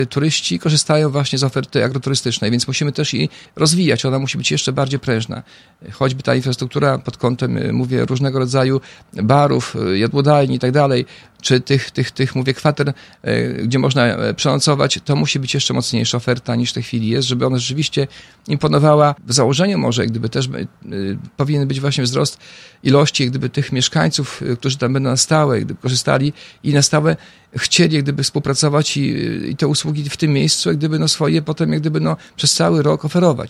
turyści korzystają właśnie z oferty agroturystycznej, więc musimy też jej rozwijać. Ona musi być jeszcze bardziej prężna. Choćby ta infrastruktura pod kątem, mówię, różnego rodzaju barów, jadłodajni i tak dalej, czy tych mówię, kwater, gdzie można przenocować, to musi być jeszcze mocniejsza oferta niż w tej chwili jest, żeby ona rzeczywiście imponowała. W założeniu może, gdyby też powinien być właśnie wzrost ilości, gdyby tych mieszkańców, którzy tam będą na stałe, gdyby korzystali i na stałe chcieli jak gdyby współpracować i te usługi w tym miejscu, jak gdyby swoje potem jak gdyby przez cały rok oferować.